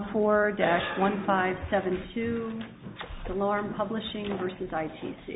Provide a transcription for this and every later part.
4-1572, DeLorme Publishing v. ITC.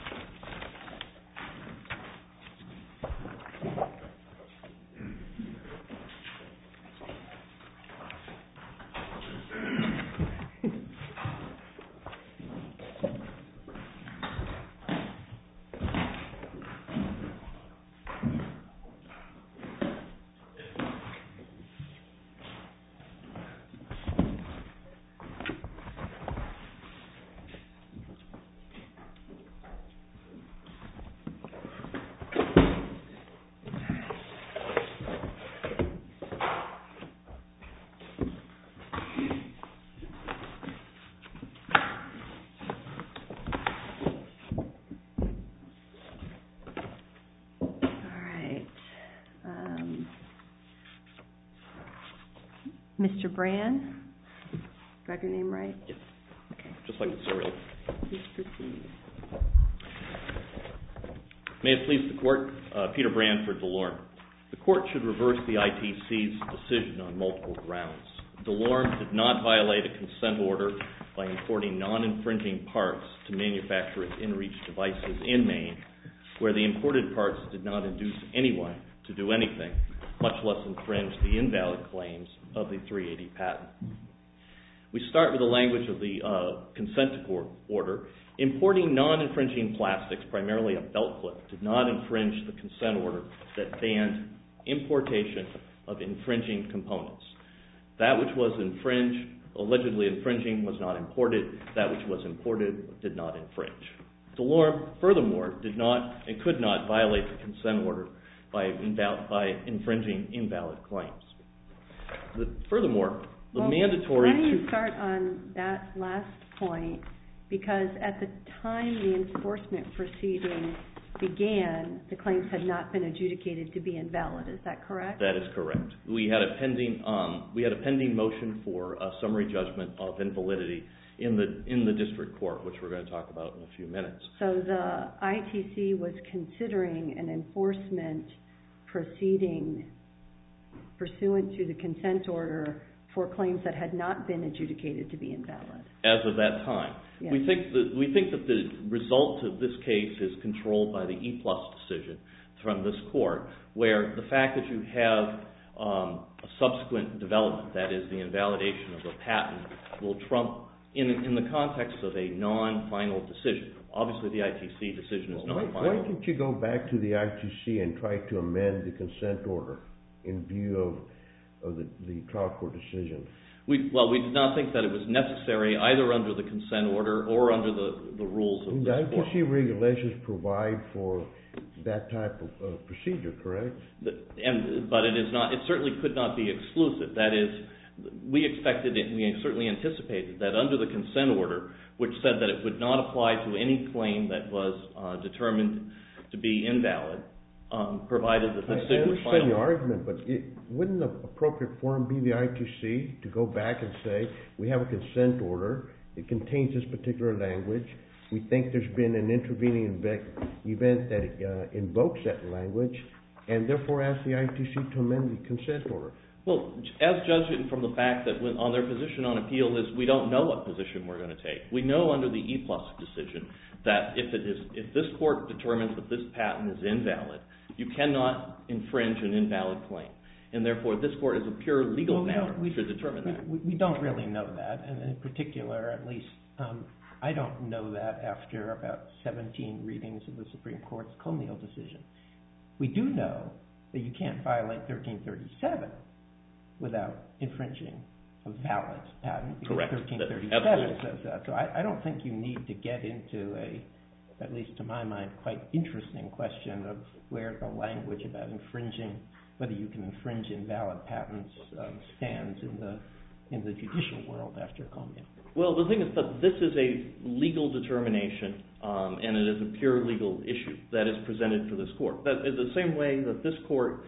Mr. Brand, do I have your name right? Yes, okay. Just like the serial. Please proceed. May it please the Court, Peter Brand for DeLorme. The Court should reverse the ITC's decision on multiple grounds. DeLorme did not violate a consent order by importing non-infringing parts to manufacture its in-reach devices in Maine, where the imported parts did not induce anyone to do anything, much less infringe the invalid claims of the 380 patent. We start with the language of the consent order. Importing non-infringing plastics, primarily a belt clip, did not infringe the consent order that banned importation of infringing components. That which was allegedly infringing, was not imported. That which was imported did not infringe. DeLorme, furthermore, did not and could not violate the consent order by infringing invalid claims. Furthermore, the mandatory... Why don't you start on that last point, because at the time the enforcement proceeding began, the claims had not been adjudicated to be invalid. Is that correct? That is correct. We had a pending motion for a summary judgment of invalidity in the district court, which we're going to talk about in a few minutes. So the ITC was considering an enforcement proceeding pursuant to the consent order for claims that had not been adjudicated to be invalid. As of that time. Yes. We think that the result of this case is controlled by the E-Plus decision from this court, where the fact that you have a subsequent development, that is the invalidation of a patent, will trump in the context of a non-final decision. Obviously, the ITC decision is non-final. Why didn't you go back to the ITC and try to amend the consent order in view of the trial court decision? We did not think that it was necessary either under the consent order or under the rules of this court. The ITC regulations provide for that type of procedure, correct? But it is not. It certainly could not be exclusive. That is, we expected it, and we certainly anticipated that under the consent order, which said that it would not apply to any claim that was determined to be invalid, provided that the decision was final. I understand your argument, but wouldn't the appropriate forum be the ITC to go back and say, we have a consent order, it contains this particular language, we think there's been an intervening event that invokes that language, and therefore ask the ITC to amend the consent order? Well, as judged from the fact that on their position on appeal is we don't know what position we're going to take. We know under the E-Plus decision that if this court determines that this patent is invalid, you cannot infringe an invalid claim. And therefore, this court is a pure legal matter to determine that. We don't really know that, and in particular, at least, I don't know that after about 17 readings of the Supreme Court's Comey decision. We do know that you can't violate 1337 without infringing a valid patent, because 1337 says that. So I don't think you need to get into at least to my mind, quite interesting question of where the language about infringing, whether you can infringe invalid patents, stands in the judicial world after Comey. Well, the thing is that this is a legal determination, and it is a pure legal issue that is presented for this court. That is the same way that this court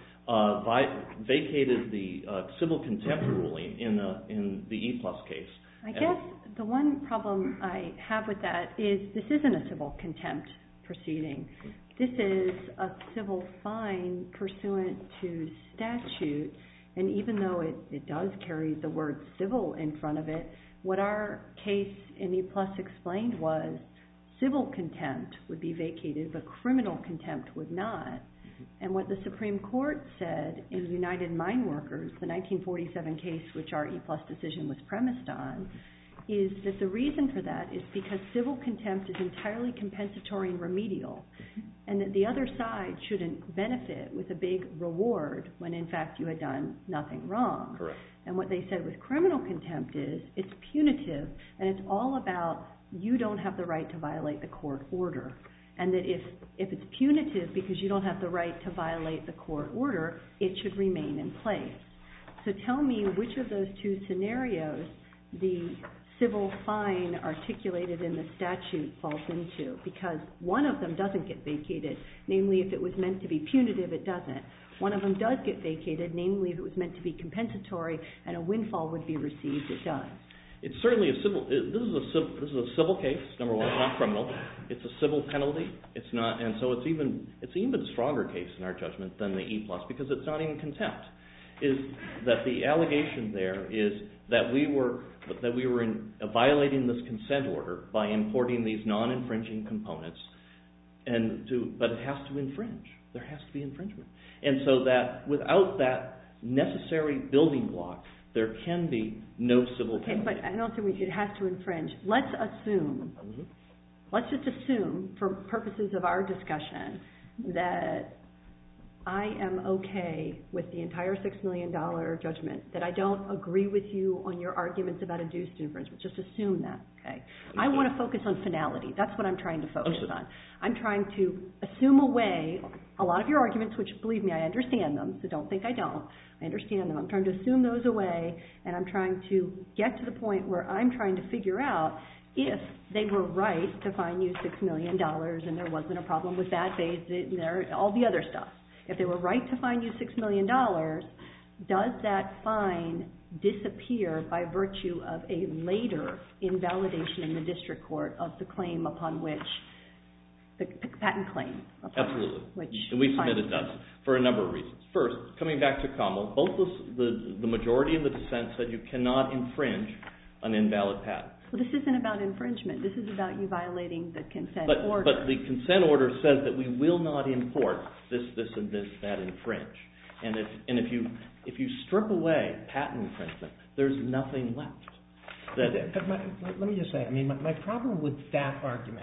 vacated the civil contempt ruling in the E-Plus case. I guess the one problem I have with that is this isn't a civil contempt proceeding. This is a civil fine pursuant to statute, And even though it does carry the word civil in front of it, what our case in E+ explained was civil contempt would be vacated, but criminal contempt would not. And what the Supreme Court said in United Mine Workers, the 1947 case which our E+ decision was premised on, is that the reason for that is because civil contempt is entirely compensatory and remedial, and that the other side shouldn't benefit with a big reward when in fact you had done nothing wrong. Correct. And what they said with criminal contempt is it's punitive, and it's all about you don't have the right to violate the court order. And that if it's punitive because you don't have the right to violate the court order, it should remain in place. So tell me which of those two scenarios the civil fine articulated in the statute falls into, because one of them doesn't get vacated, namely if it was meant to be punitive, it doesn't. One of them does get vacated, namely if it was meant to be compensatory and a windfall would be received, it does. It's certainly a civil. This is a civil case. Number one, it's not criminal. It's a civil penalty. It's not, and so it's even a stronger case in our judgment than the E+ because it's not even contempt. Is that the allegation there is that we were violating this consent order by importing these non-infringing components, but it has to infringe. There has to be infringement, and so that without that necessary building block, there can be no civil penalty. Okay, but I don't think it has to infringe. Let's just assume, for purposes of our discussion, that I am okay with the entire $6 million judgment, that I don't agree with you on your arguments about induced infringement. Just assume that, okay? I want to focus on finality. That's what I'm trying to focus on. I'm trying to assume away a lot of your arguments, which, believe me, I understand them, so don't think I don't. I understand them. I'm trying to assume those away, and I'm trying to get to the point where I'm trying to figure out if they were right to fine you $6 million and there wasn't a problem with that base and all the other stuff. If they were right to fine you $6 million, does that fine disappear by virtue of a later invalidation in the district court of the claim upon which, the patent claim? Absolutely. And we submit it does, for a number of reasons. First, coming back to Kamal, both the majority and the dissent said you cannot infringe an invalid patent. Well, this isn't about infringement. This is about you violating the consent order. But the consent order says that we will not import this, and this, that infringe. And if you strip away patent infringement, there's nothing left. Let me just say, I mean, my problem with that argument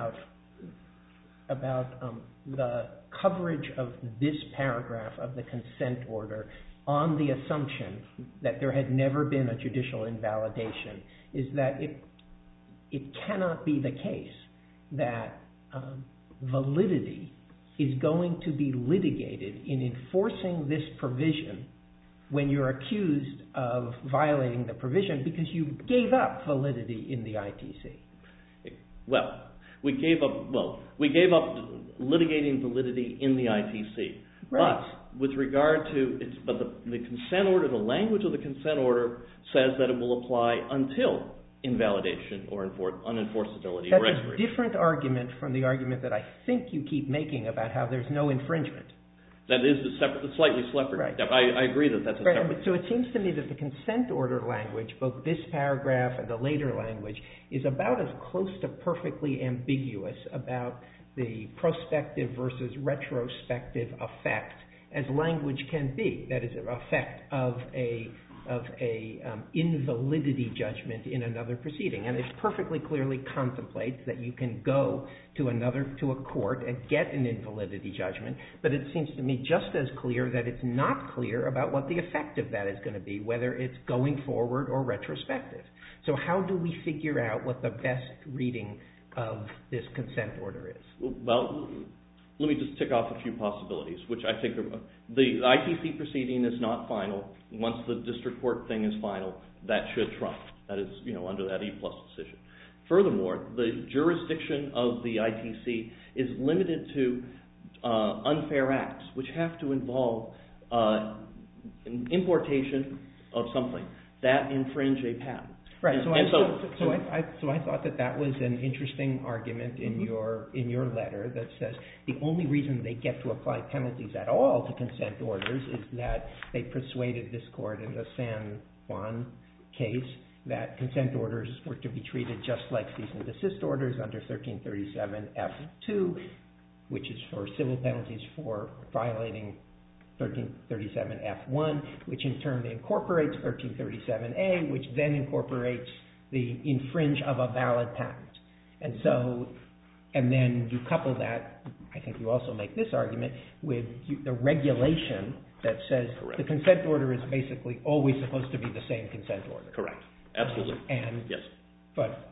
about the coverage of this paragraph of the consent order on the assumption that there had never been a judicial invalidation is that it cannot be the case that validity is going to be litigated in enforcing this provision when you're accused of violating the provision because you gave up validity in the ITC. Well, we gave up litigating validity in the ITC. Right. But with regard to the consent order, the language of the consent order says that it will apply until invalidation or unenforceability. That's a different argument from the argument that I think you keep making about how there's no infringement. That is slightly separate. Right. I agree that that's a separate. So it seems to me that the consent order language, both this paragraph and the later language, is about as close to perfectly ambiguous about the prospective versus retrospective effect as language can be. That is, an effect of a invalidity judgment in another proceeding, and it perfectly clearly contemplates that you can go to a court and get an invalidity judgment, but it seems to me just as clear that it's not clear about what the effect of that is going to be, whether it's going forward or retrospective. So how do we figure out what the best reading of this consent order is? Well, let me just tick off a few possibilities, which I think the ITC proceeding is not final. Once the district court thing is final, that should trump. That is, under that E+ decision. Furthermore, the jurisdiction of the ITC is limited to unfair acts, which have to involve importation of something that infringe a patent. Right. So I thought that was an interesting argument in your letter that says the only reason they get to apply penalties at all to consent orders is that they persuaded this court in the San Juan case that consent orders were to be treated just like cease and desist orders under 1337 F2, which is for civil penalties for violating 1337 F1, which in turn incorporates 1337A, which then incorporates the infringe of a valid patent. And then you couple that, I think you also make this argument, with the regulation that says the consent order is basically always supposed to be the same consent order. Correct. Absolutely. Yes. But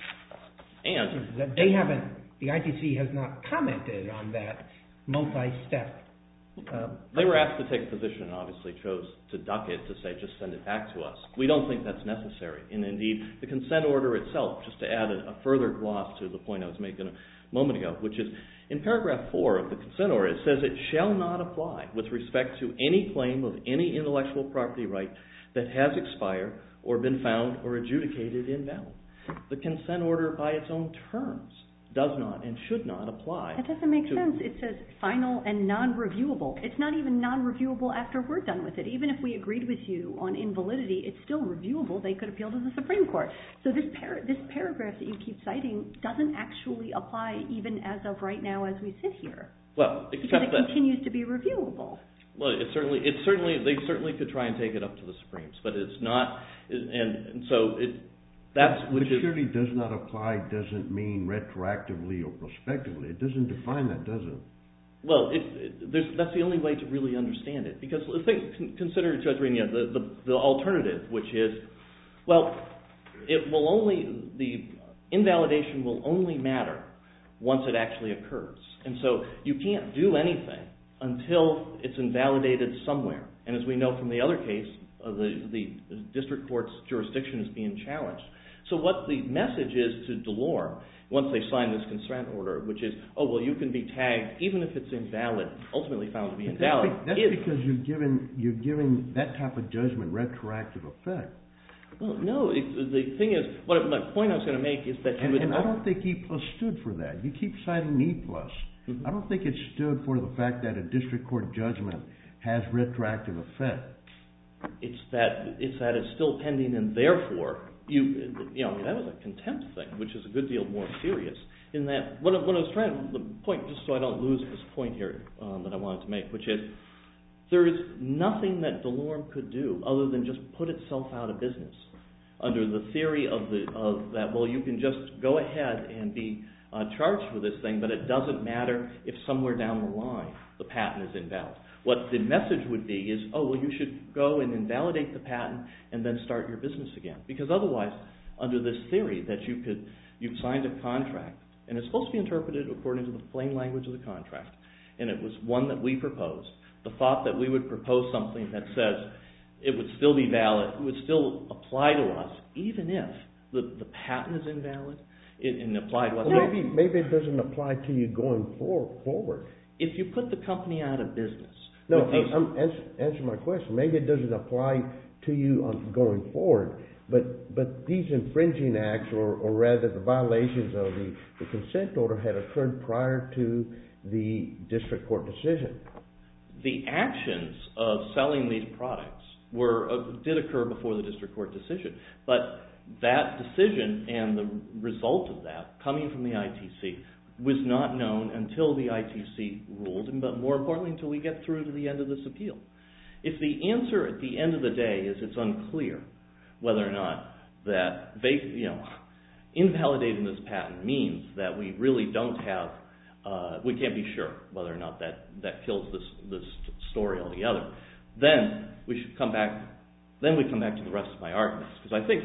the ITC has not commented on that multi-step. They were asked to take a position and obviously chose to duck it, to say just send it back to us. We don't think that's necessary. And indeed, the consent order itself, just to add a further gloss to the point I was making a moment ago, which is in paragraph 4 of the consent order, it says it shall not apply with respect to any claim of any intellectual property right that has expired or been found or adjudicated invalid. The consent order by its own terms does not and should not apply. That doesn't make sense. It says final and non-reviewable. It's not even non-reviewable after we're done with it. Even if we agreed with you on invalidity, it's still reviewable. They could appeal to the Supreme Court. So this paragraph that you keep citing doesn't actually apply even as of right now as we sit here. Well, because it continues to be reviewable. Well, they certainly could try and take it up to the Supremes, but it's not, and so But surely does not apply doesn't mean retroactively or prospectively. It doesn't define that, does it? Well, that's the only way to really understand it. Because consider, Judge Renia, the alternative, which is, well, the invalidation will only matter once it actually occurs. And so you can't do anything until it's invalidated somewhere. And as we know from the other case, the district court's jurisdiction is being challenged. So what the message is to DeLorme, once they sign this consent order, which is, oh, well, you can be tagged even if it's invalid, ultimately found to be invalid. That's because you're giving that type of judgment retroactive effect. Well, no. The thing is, my point I was going to make is that you would... And I don't think E+ stood for that. You keep citing E+. I don't think it stood for the fact that a district court judgment has retroactive effect. It's that it's still pending, and therefore, that was a contempt thing, which is a good deal more serious. In that, what I was trying to point, just so I don't lose this point here that I wanted to make, which is there is nothing that DeLorme could do other than just put itself out of business under the theory of that. Well, you can just go ahead and be charged with this thing, but it doesn't matter if somewhere down the line the patent is invalid. What the message would be is, oh, well, you should go and invalidate the patent and then start your business again. Because otherwise, under this theory that you've signed a contract, and it's supposed to be interpreted according to the plain language of the contract, and it was one that we proposed, the thought that we would propose something that says it would still be valid, it would still apply to us, even if the patent is invalid, and apply to us. Well, maybe it doesn't apply to you going forward. If you put the company out of business... No, answer my question. Maybe it doesn't apply to you going forward, but these infringing acts, or rather the violations of the consent order, had occurred prior to the district court decision. The actions of selling these products did occur before the district court decision, but that decision and the result of that, coming from the ITC, was not known until the ITC ruled, but more importantly, until we get through to the end of this appeal. If the answer at the end of the day is it's unclear whether or not that invalidating this patent means that we really don't have, we can't be sure whether or not that kills this story altogether, then we should come back. Then we come back to the rest of my arguments, because I think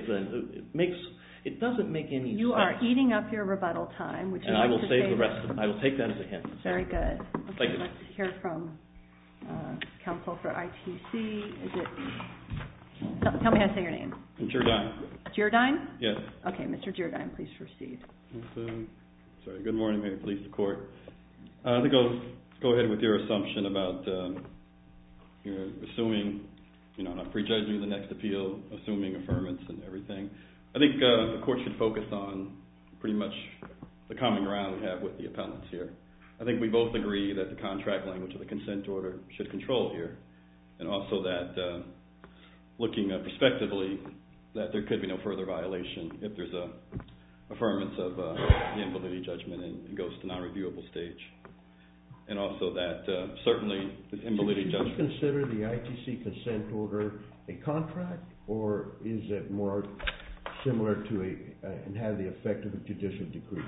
it doesn't make any sense. You are eating up your rebuttal time, which and I will save the rest of it. I will take that as a hint. Very good. Okay, thank you. let's hear from counsel for ITC. Tell me how to say your name. Giordine. Giordine? Yes. Okay, Mr. Giordine, please proceed. Sorry. Good morning, may it please the court. I think I'll go ahead with your assumption about assuming, not prejudging the next appeal, assuming affirmance and everything. I think the court should focus on pretty much the common ground we have with the appellants here. I think we both agree that the contract language of the consent order should control here, and also that looking prospectively that there could be no further violation if there's a affirmance of the invalidity judgment and it goes to non-reviewable stage. And also that certainly the invalidity judgment... Should we consider the ITC consent order a contract, or is it more similar to and have the effect of a judicial decree?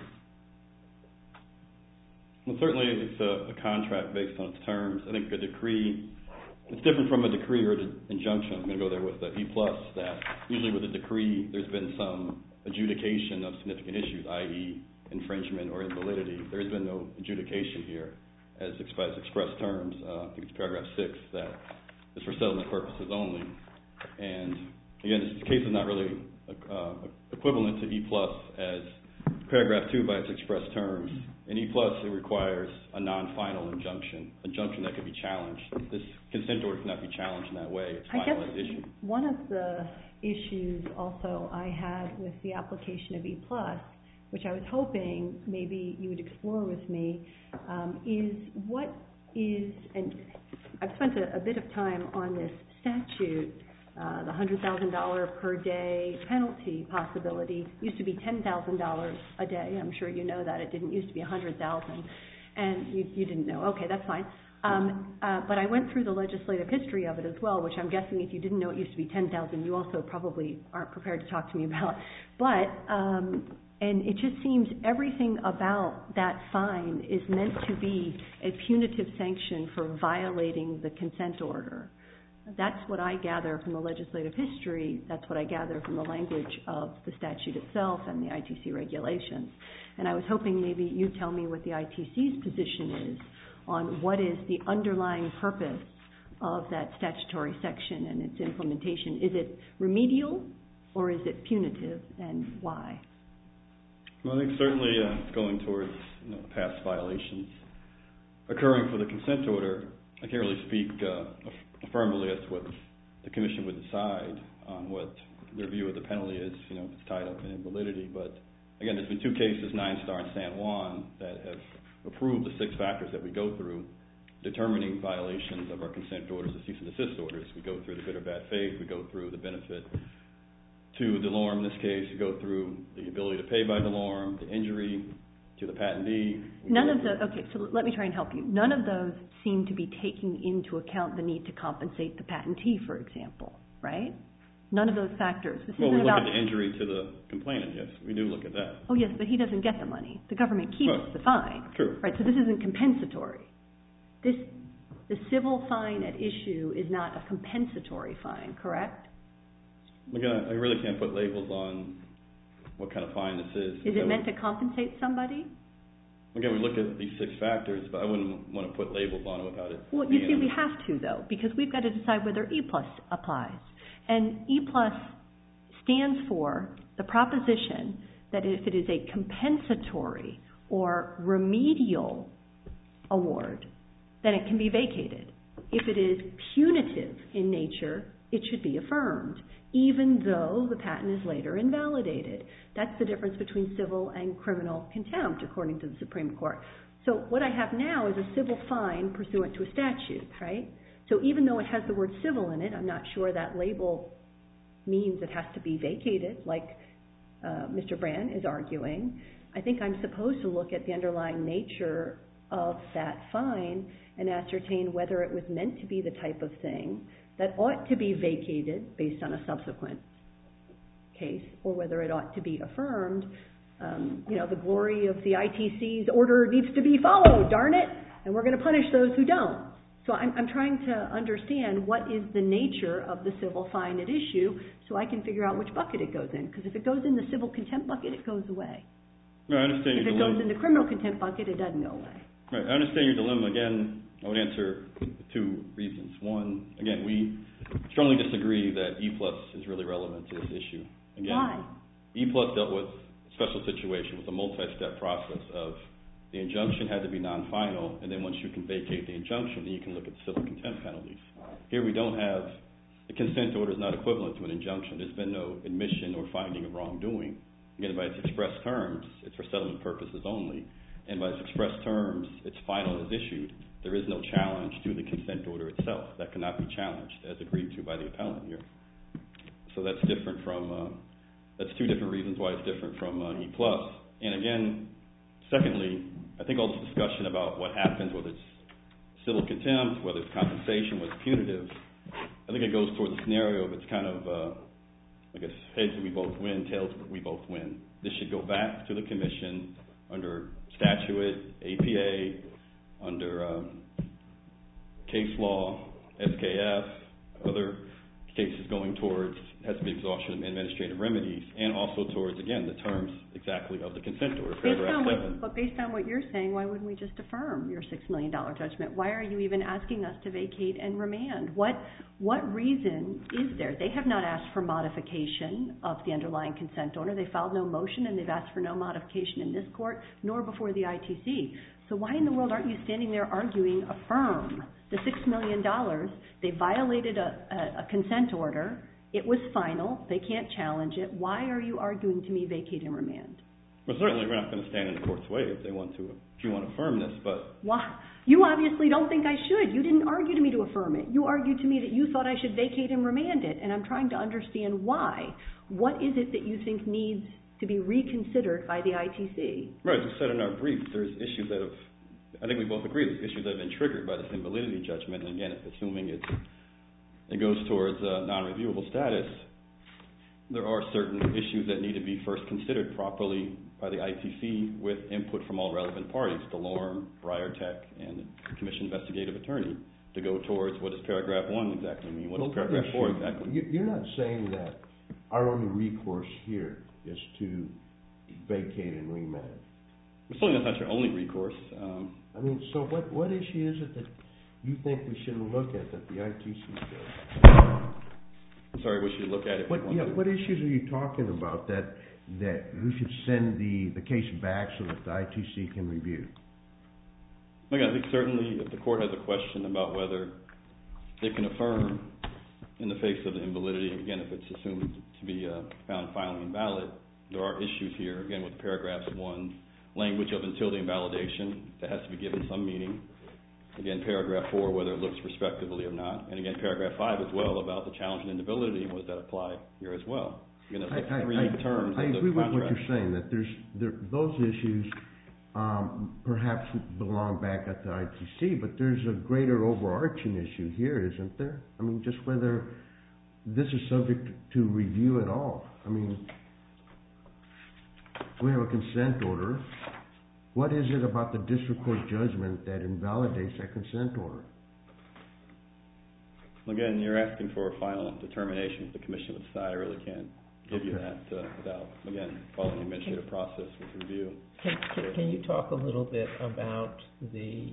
Well, certainly it's a contract based on its terms. I think a decree, it's different from a decree or an injunction. I'm going to go there with the E+, that usually with a decree there's been some adjudication of significant issues, i.e. infringement or invalidity. There has been no adjudication here as expressed terms. I think it's paragraph 6 that is for settlement purposes only. And again, this case is not really equivalent to E+ as paragraph 2 by its expressed terms. In E+, it requires a non-final injunction that could be challenged. This consent order cannot be challenged in that way. It's final as issued. One of the issues also I had with the application of E+, which I was hoping maybe you would explore with me, is what is, and I've spent a bit of time on this statute, the $100,000 per day penalty possibility used to be $10,000 a day. I'm sure you know that. It didn't used to be $100,000. And you didn't know. Okay, that's fine. But I went through the legislative history of it as well, which I'm guessing if you didn't know it used to be $10,000, you also probably aren't prepared to talk to me about. But, and it just seems everything about that fine is meant to be a punitive sanction for violating the consent order. That's what I gather from the legislative history. That's what I gather from the language of the statute itself and the ITC regulations. And I was hoping maybe you'd tell me what the ITC's position is on what is the underlying purpose of that statutory section and its implementation. Is it remedial or is it punitive, and why? Well, I think certainly it's going towards past violations occurring for the consent order. I can't really speak affirmatively as to what the Commission would decide on what their view of the penalty is, if it's tied up in invalidity. But again, there's been two cases, 9-Star and San Juan, that have approved the 6 factors that we go through determining violations of our consent orders, the cease and desist orders. We go through the good or bad faith, we go through the benefit to DeLorme in this case, we go through the ability to pay by DeLorme, the injury to the patentee. Okay, so let me try and help you. None of those seem to be taking into account the need to compensate the patentee, for example, right? None of those factors. Well, we look at the injury to the complainant, yes. We do look at that. Oh, yes, but he doesn't get the money. The government keeps the fine. True. Right, so this isn't compensatory. The civil fine at issue is not a compensatory fine, correct? Again, I really can't put labels on what kind of fine this is. Is it meant to compensate somebody? Again, we look at these 6 factors, but I wouldn't want to put labels on it without it. Well, you see, we have to, though, because we've got to decide whether E+ applies. And E+ stands for the proposition that if it is a compensatory or remedial award, then it can be vacated. If it is punitive in nature, it should be affirmed, even though the patent is later invalidated. That's the difference between civil and criminal contempt, according to the Supreme Court. So what I have now is a civil fine pursuant to a statute, right? So even though it has the word civil in it, I'm not sure that label means it has to be vacated, like Mr. Brand is arguing. I think I'm supposed to look at the underlying nature of that fine and ascertain whether it was meant to be the type of thing that ought to be vacated based on a subsequent case, or whether it ought to be affirmed. The glory of the ITC's order needs to be followed, darn it, and we're going to punish those who don't. So I'm trying to understand what is the nature of the civil fine at issue so I can figure out which bucket it goes in, because if it goes in the civil contempt bucket, it goes away. No, I understand if it goes in the criminal contempt bucket, it doesn't go away. Right, I understand your dilemma. Again, I would answer with 2 reasons. One, again, we strongly disagree that E+ is really relevant to this issue. Again, why? E+ dealt with a special situation with a multi-step process of the injunction had to be non-final, and then once you can vacate the injunction, then you can look at civil contempt penalties. Here we don't have the consent order is not equivalent to an injunction. There's been no admission or finding of wrongdoing. Again, by its express terms, it's for settlement purposes only. And by its express terms, it's final as issued. There is no challenge to the consent order itself. That cannot be challenged as agreed to by the appellant here. So that's different from, that's two different reasons why it's different from E+. And again, secondly, I think all this discussion about what happens, whether it's civil contempt, whether it's compensation, whether it's punitive, I think it goes toward the scenario of it's kind of, I guess, heads we both win, tails we both win. This should go back to the commission under statute, APA, under case law, SKF, other cases going towards, has to be exhaustion of administrative remedies, and also towards, again, the terms exactly of the consent order, paragraph 7. But based on what you're saying, why wouldn't we just affirm your $6 million judgment? Why are you even asking us to vacate and remand? What reason is there? They have not asked for modification of the underlying consent order. They filed no motion, and they've asked for no modification in this court, nor before the ITC. So why in the world aren't you standing there arguing affirm the $6 million? They violated a consent order. It was final. They can't challenge it. Why are you arguing to me vacate and remand? Well, certainly we're not going to stand in the court's way if they want to, if you want to affirm this, but... Why? You obviously don't think I should. You didn't argue to me to affirm it. You argued to me that you thought I should vacate and remand it, and I'm trying to understand why. What is it that you think needs to be reconsidered by the ITC? Right, as we said in our brief, there's issues that have, I think we both agree, there's issues that have been triggered by this invalidity judgment, and again, assuming it goes towards non-reviewable status, there are certain issues that need to be first considered properly by the ITC with input from all relevant parties, DeLorme, Briartech, and the Commission Investigative Attorney, to go towards what does paragraph 1 exactly mean, what does paragraph 4 exactly mean. You're not saying that our only recourse here is to vacate and remand. Certainly that's not your only recourse. So what issue is it that you think we shouldn't look at that the ITC does? I'm sorry, we should look at it. What issues are you talking about that we should send the case back so that the ITC can review? Again, I think certainly if the court has a question about whether they can affirm in the face of the invalidity, again, if it's assumed to be found finally invalid, there are issues here, again, with paragraphs 1, language of until the invalidation, that has to be given some meaning. Again, paragraph 4, whether it looks respectively or not. And again, paragraph 5 as well about the challenge and invalidity, and what does that apply here as well? Again, those are three terms of the contract. I agree with what you're saying, that those issues perhaps belong back at the ITC, but there's a greater overarching issue here, isn't there? I mean, just whether this is subject to review at all. I mean, we have a consent order. What is it about the district court judgment that invalidates that consent order? Again, you're asking for a final determination of the commission would decide. I really can't give you that without, again, following the administrative process with review. Can you talk a little bit about the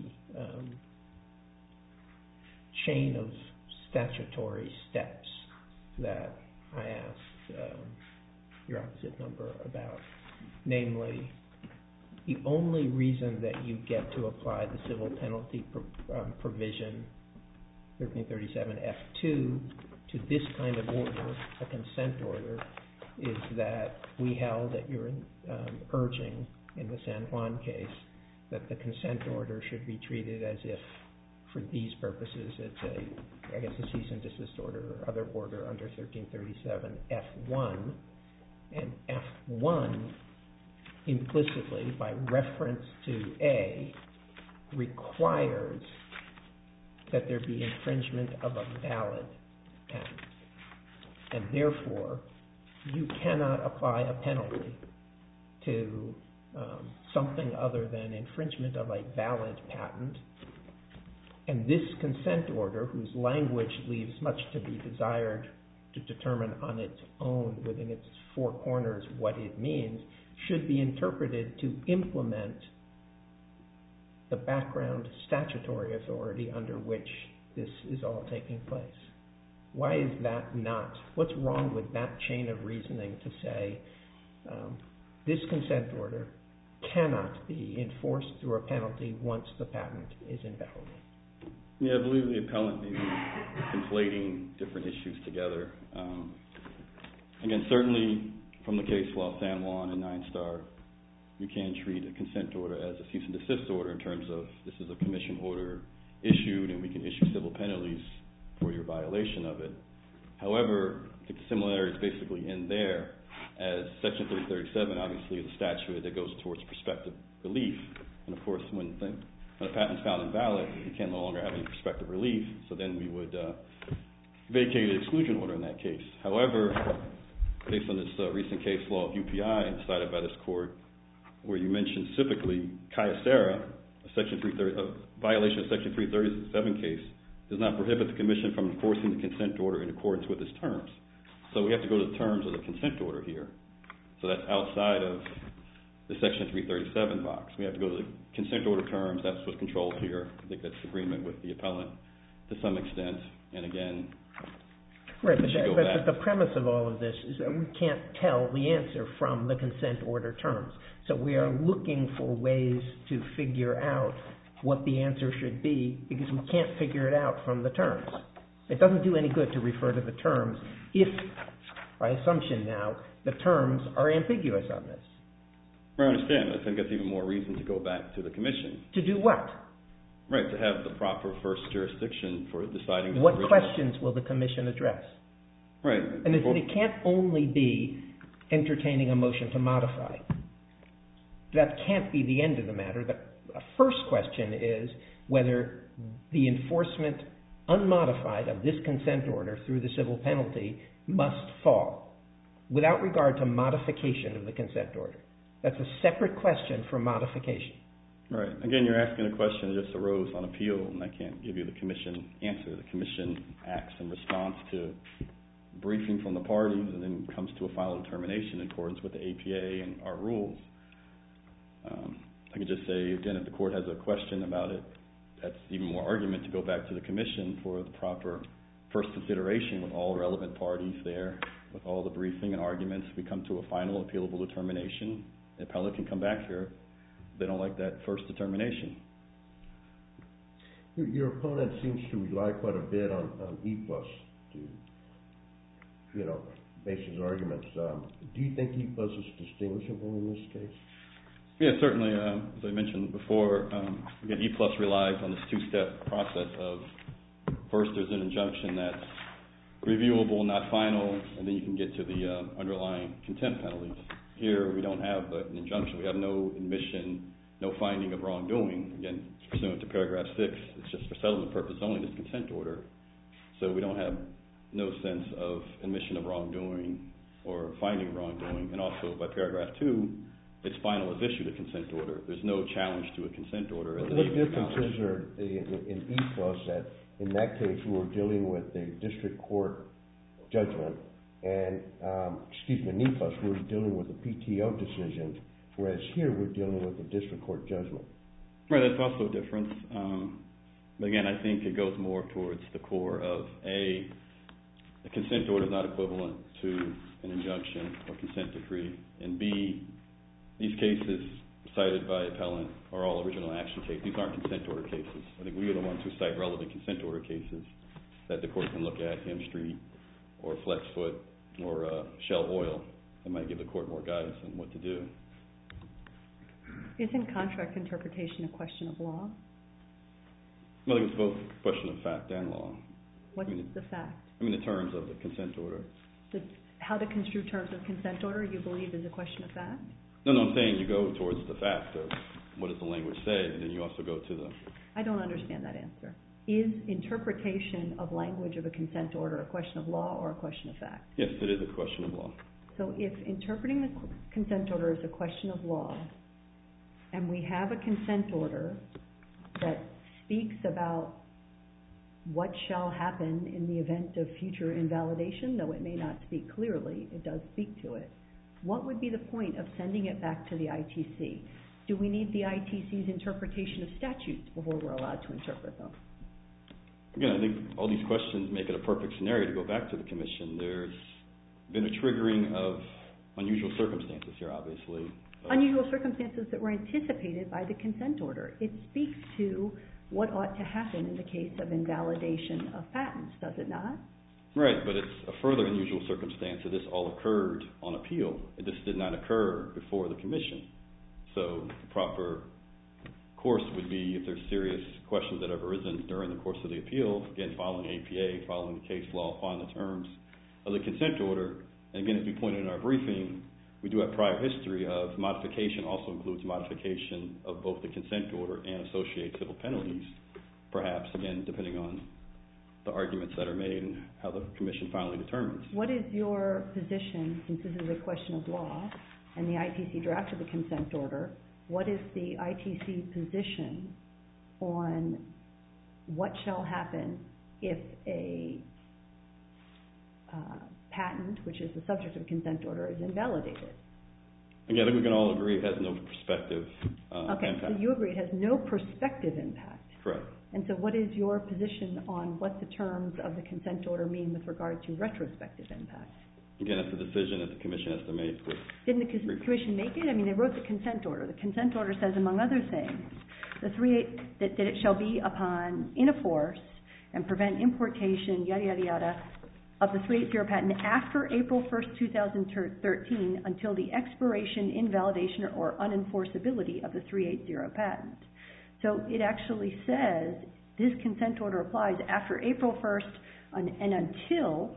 chain of statutory steps that I asked your opposite number about? Namely, the only reason that you get to apply the civil penalty provision 1337F2 to this kind of order, a consent order, is that we held that you're urging in the San Juan case that the consent order should be treated as if, for these purposes, it's a cease and desist order or other order under 1337F1, and F1 implicitly, by reference to A, requires that there be infringement of a valid patent. And therefore, you cannot apply a penalty to something other than infringement of a valid patent. And this consent order, whose language leaves much to be desired to determine on its own, within its four corners, what it means, should be interpreted to implement the background statutory authority under which this is all taking place. Why is that not? What's wrong with that chain of reasoning to say this consent order cannot be enforced through a penalty once the patent is invalid? Yeah, I believe the appellant may be conflating different issues together. Again, certainly from the case law, San Juan and Nine Star, you can treat a consent order as a cease and desist order in terms of this is a commission order issued and we can issue civil penalties for your violation of it. However, I think the similarity is basically in there, as Section 337 obviously is a statute that goes towards prospective relief. And of course, when a patent is found invalid, you can no longer have any prospective relief, so then we would vacate an exclusion order in that case. However, based on this recent case law of UPI decided by this court, where you mentioned specifically Kyocera, a violation of Section 337 case, does not prohibit the commission from enforcing the consent order in accordance with its terms. So we have to go to the terms of the consent order here. So that's outside of the Section 337 box. We have to go to the consent order terms. That's what controls here. I think that's agreement with the appellant to some extent. And again, right, but the premise of all of this is that we can't tell the answer from the consent order terms. So we are looking for ways to figure out what the answer should be because we can't figure it out from the terms. It doesn't do any good to refer to the terms if, by assumption now, the terms are ambiguous on this. I understand. I think that's even more reason to go back to the commission. To do what? Right, to have the proper first jurisdiction for deciding this. What questions will the commission address? Right. And it can't only be entertaining a motion to modify. That can't be the end of the matter. The first question is whether the enforcement unmodified of this consent order through the civil penalty must fall without regard to modification of the consent order. That's a separate question from modification. Right. Again, you're asking a question that just arose on appeal, and I can't give you the commission answer. The commission acts in response to briefing from the parties and then comes to a final determination in accordance with the APA and our rules. I could just say, again, if the court has a question about it, that's even more argument to go back to the commission for the proper first consideration with all relevant parties there, with all the briefing and arguments. We come to a final appealable determination. The appellate can come back here if they don't like that first determination. Your opponent seems to rely quite a bit on E-Plus to, base his arguments. Do you think E-Plus is distinguishable in this case? Yeah, certainly. As I mentioned before, again, E-Plus relies on this two-step process of first there's an injunction that's reviewable, not final, and then you can get to the underlying contempt penalties. Here we don't have an injunction. We have no admission, no finding of wrongdoing. Again, pursuant to paragraph 6, it's just for settlement purpose only, this consent order. So we don't have no sense of admission of wrongdoing or finding wrongdoing. And also by paragraph 2, it's final as issued a consent order. There's no challenge to a consent order. What difference is there in E-Plus that in that case we were dealing with a district court judgment and, in E-Plus we were dealing with a PTO decision, whereas here we're dealing with a district court judgment? Right, that's also a difference. But again, I think it goes more towards the core of A, the consent order is not equivalent to an injunction or consent decree, and B, these cases cited by appellant are all original action cases. These aren't consent order cases. I think we are the ones who cite relevant consent order cases that the court can look at, Hem Street or Flexfoot or Shell Oil. That might give the court more guidance on what to do. Isn't contract interpretation a question of law? I think it's both a question of fact and law. What's the fact? The terms of the consent order. How to construe terms of consent order you believe is a question of fact? No, I'm saying you go towards the fact of what does the language say, and then you also go to the... I don't understand that answer. Is interpretation of language of a consent order a question of law or a question of fact? Yes, it is a question of law. So if interpreting the consent order is a question of law, and we have a consent order that speaks about what shall happen in the event of future invalidation, though it may not speak clearly, it does speak to it, what would be the point of sending it back to the ITC? Do we need the ITC's interpretation of statutes before we're allowed to interpret them? Again, I think all these questions make it a perfect scenario to go back to the commission. There's been a triggering of unusual circumstances here, obviously. Unusual circumstances that were anticipated by the consent order. It speaks to what ought to happen in the case of invalidation of patents, does it not? Right, but it's a further unusual circumstance that this all occurred on appeal. This did not occur before the commission. So the proper course would be, if there's serious questions that have arisen during the course of the appeal, again, following APA, following the case law, following the terms of the consent order. And again, as we pointed in our briefing, we do have prior history of modification, also includes modification of both the consent order and associated civil penalties, perhaps, again, depending on the arguments that are made and how the commission finally determines. What is your position, since this is a question of law, and the ITC drafted the consent order, what is the ITC position on what shall happen if a patent, which is the subject of a consent order, is invalidated? Again, I think we can all agree it has no prospective impact. So you agree it has no prospective impact. Correct. And so what is your position on what the terms of the consent order mean with regard to retrospective impact? Again, it's a decision that the commission has to make. Didn't the commission make it? I mean, they wrote the consent order. The consent order says, among other things, that it shall be upon, in a force, and prevent importation, yada, yada, yada, of the 380 patent after April 1st, 2013, until the expiration, invalidation, or unenforceability of the 380 patent. So it actually says this consent order applies after April 1st and until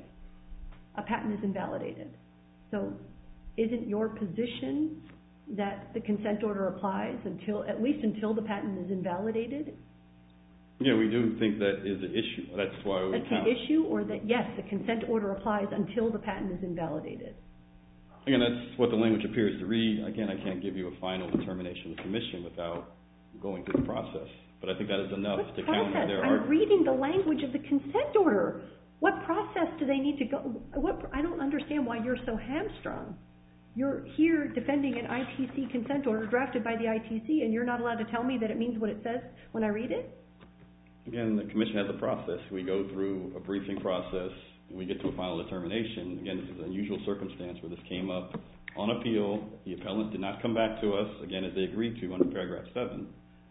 a patent is invalidated. So isn't your position that the consent order applies at least until the patent is invalidated? Yeah, we do think that is an issue. That's why we count. That's the issue, or that, yes, the consent order applies until the patent is invalidated? Again, that's what the language appears to read. Again, I can't give you a final determination of the commission without going through the process. But I think that is enough to counter their argument. I'm reading the language of the consent order. What process do they need to go? I don't understand why you're so hamstrung. You're here defending an ITC consent order drafted by the ITC, and you're not allowed to tell me that it means what it says when I read it? Again, the commission has a process. We go through a briefing process, and we get to a final determination. Again, this is an unusual circumstance where this came up on appeal. The appellant did not come back to us, again, as they agreed to under paragraph 7.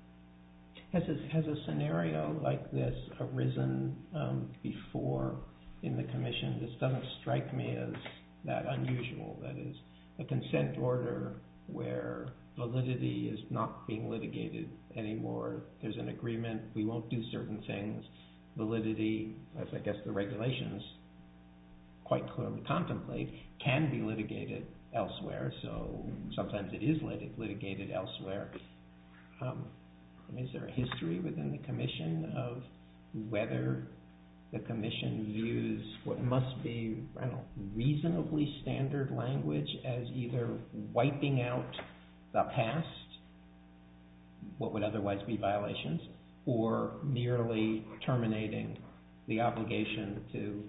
Has a scenario like this arisen before in the commission? This doesn't strike me as that unusual. That is, a consent order where validity is not being litigated anymore. There's an agreement. We won't do certain things. Validity, as I guess the regulations quite clearly contemplate, can be litigated elsewhere. So sometimes it is litigated elsewhere. Is there a history within the commission of whether the commission views what must be, reasonably standard language as either wiping out the past, what would otherwise be violations, or merely terminating the obligation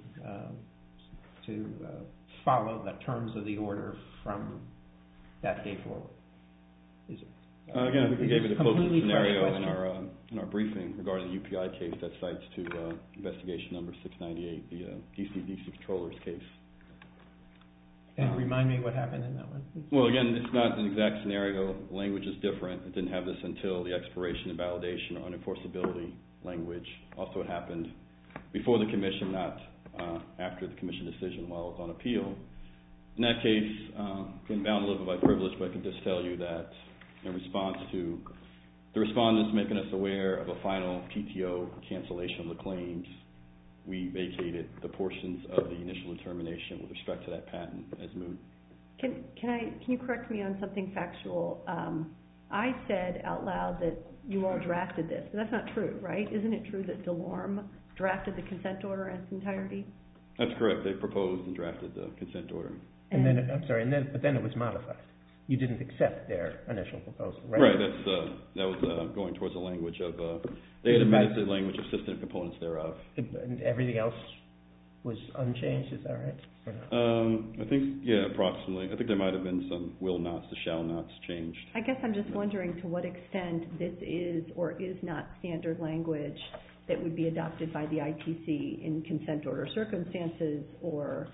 to follow the terms of the order from that day forward? Again, I think we gave you the closest scenario in our briefing regarding the UPI case that cites to investigation number 698, the DC controllers case. And remind me what happened in that one. Well, again, it's not an exact scenario. The language is different. It didn't have this until the expiration, invalidation, or unenforceability language. Also, it happened before the commission, not after the commission decision while it was on appeal. In that case, again, bound a little bit by privilege, but I can just tell you that in response to the respondents making us aware of a final PTO cancellation of the claims, we vacated the portions of the initial determination with respect to that patent as moot. Can you correct me on something factual? I said out loud that you all drafted this, but that's not true, right? Isn't it true that DeLorme drafted the consent order in its entirety? That's correct. They proposed and drafted the consent order. But then it was modified. You didn't accept their initial proposal, right? Right. That was going towards the language of they had amended the language of system components thereof. And everything else was unchanged. Is that right? I think approximately. I think there might have been some will nots to shall nots changed. I guess I'm just wondering to what extent this is or is not standard language that would be adopted by the ITC in consent order circumstances or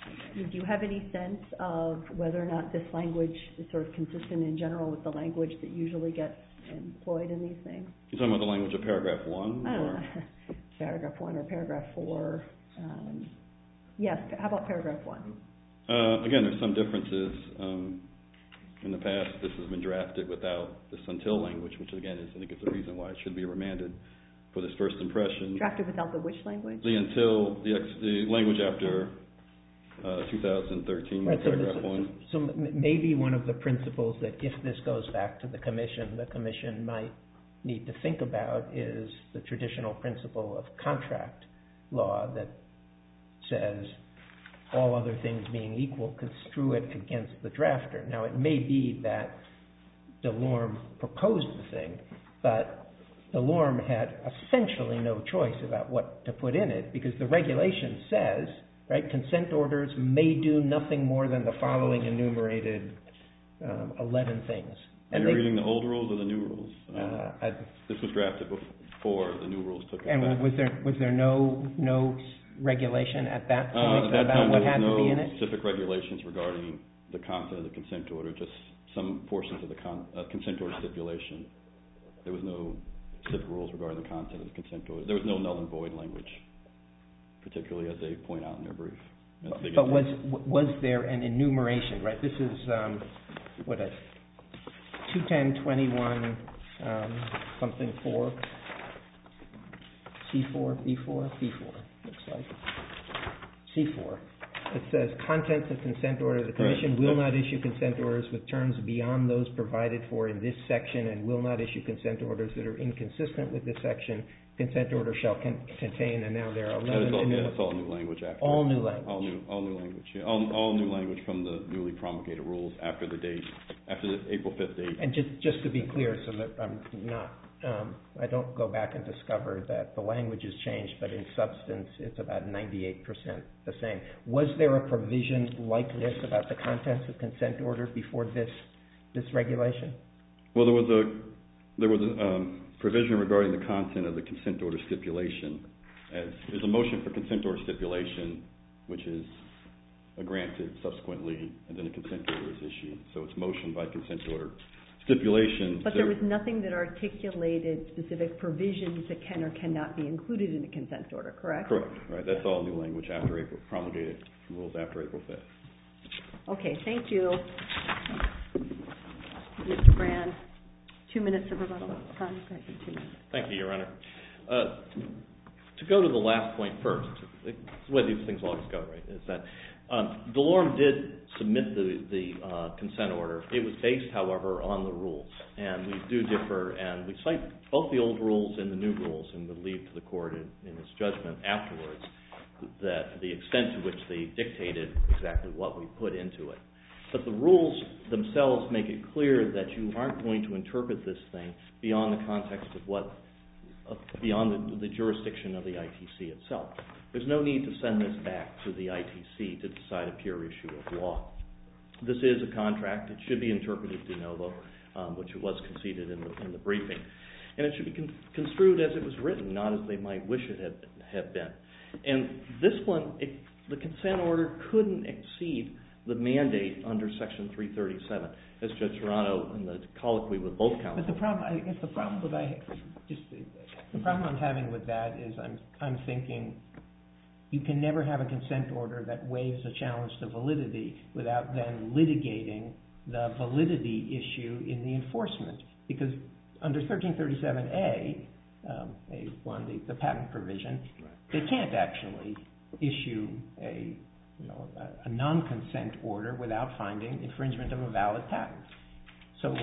Do you have any sense of whether or not this language is sort of consistent in general with the language that usually gets employed in these things? You're talking about the language of paragraph 1? I don't know. Paragraph 1 or paragraph 4. Yes, how about paragraph 1? Again, there's some differences. In the past, this has been drafted without this until language, which again is, I think, is the reason why it should be remanded for this first impression. Drafted without the which language? The until, the language after 2013, right, paragraph 1. So maybe one of the principles that if this goes back to the commission might need to think about is the traditional principle of contract law that says all other things being equal, construe it against the drafter. Now, it may be that DeLorme proposed the thing, but DeLorme had essentially no choice about what to put in it because the regulation says, right, consent orders may do nothing more than the following enumerated 11 things. And you're reading the old rules or the new rules? This was drafted before the new rules took effect. And was there no regulation at that point at that about time, what had to be in no it? specific regulations regarding the content of the consent order, just some portions of the consent order stipulation. There was no specific rules regarding the content of the consent order. There was no null and void language, particularly as they point out in their brief. But was there an enumeration, right? This is, 210.21 something 4, C4, B4, B4, looks like. C4. It says, contents of consent order, the Commission will not issue consent orders with terms beyond those provided for in this section and will not issue consent orders that are inconsistent with this section. Consent order shall contain, and now there are 11. It's all new language after. All new language. All new language. Yeah. All new language from the newly promulgated rules after the April 5th date. And just to be clear, so that I'm not, I don't go back and discover that the language has changed, but in substance, it's about 98% the same. Was there a provision like this about the contents of consent order before this regulation? Well, there was a provision regarding the content of the consent order stipulation. There's a motion for consent order stipulation, which is granted subsequently, and then a consent order is issued. So it's motion by consent order stipulation. But there was nothing that articulated specific provisions that can or cannot be included in a consent order, correct? Correct. Right. That's all new language after April, promulgated rules after April 5th. Okay. Thank you, Mr. Brand. 2 minutes of rebuttal time. 2 minutes. Thank you, Your Honor. To go to the last point first, the way these things always go, right, is that DeLorme did submit the consent order. It was based, however, on the rules, and we do differ, and we cite both the old rules and the new rules, and would leave to the court in its judgment afterwards that the extent to which they dictated exactly what we put into it. But the rules themselves make it clear that you aren't going to interpret this thing beyond the context of beyond the jurisdiction of the ITC itself. There's no need to send this back to the ITC to decide a pure issue of law. This is a contract. It should be interpreted de novo, which it was conceded in the briefing. And it should be construed as it was written, not as they might wish it had been. And this one, the consent order couldn't exceed the mandate under Section 337, as Judge Serrano in the colloquy with both counsels. But the problem I'm having with that is I'm thinking you can never have a consent order that waives a challenge to validity without then litigating the validity issue in the enforcement. Because under 1337A, the patent provision, they can't actually issue a non-consent order without finding infringement of a valid patent. So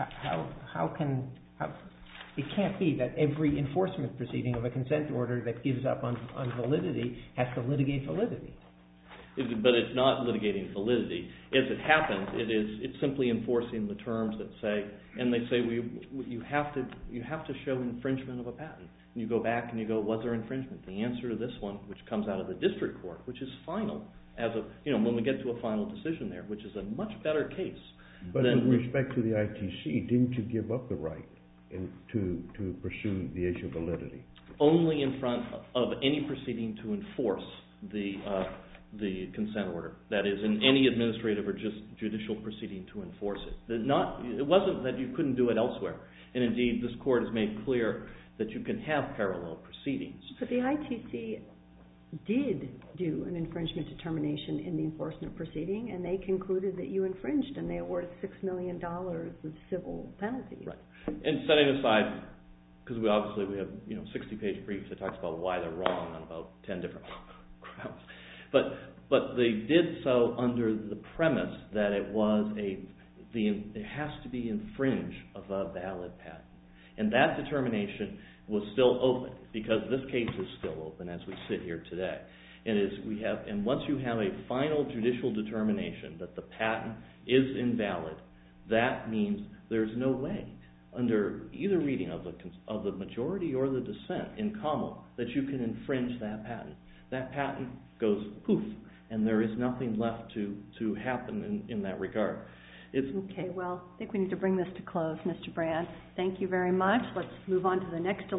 it can't be that every enforcement proceeding of a consent order that gives up on validity has to litigate validity. But it's not litigating validity. As it happens, it's simply enforcing the terms that say, and they say you have to show infringement of a patent. And you go back and you go, was there infringement? The answer to this one, which comes out of the district court, which is final, when we get to a final decision there, which is a much better case. But with respect to the ITC, didn't you give up the right to pursue the issue of validity? Only in front of any proceeding to enforce the the consent order. That is, in any administrative or just judicial proceeding to enforce it. It wasn't that you couldn't do it elsewhere. And indeed, this court has made clear that you can have parallel proceedings. But the ITC did do an infringement determination in the enforcement proceeding, and they concluded that you infringed, and they awarded $6 million of civil penalties. Right. And setting aside, because we have 60-page briefs that talks about why they're wrong on about 10 different grounds, but they did so under the premise that it has to be infringed of a valid patent, and that determination was still open, because this case is still open as we sit here today. And once you have a final judicial determination that the patent is invalid, that means there's no way, under either reading of the majority or the dissent in Commonwealth, that you can infringe that patent. That patent goes poof, and there is nothing left to happen in that regard. Okay, well, I think we need to bring this to close, Mr. Brandt. Thank you very much. Let's move on to the next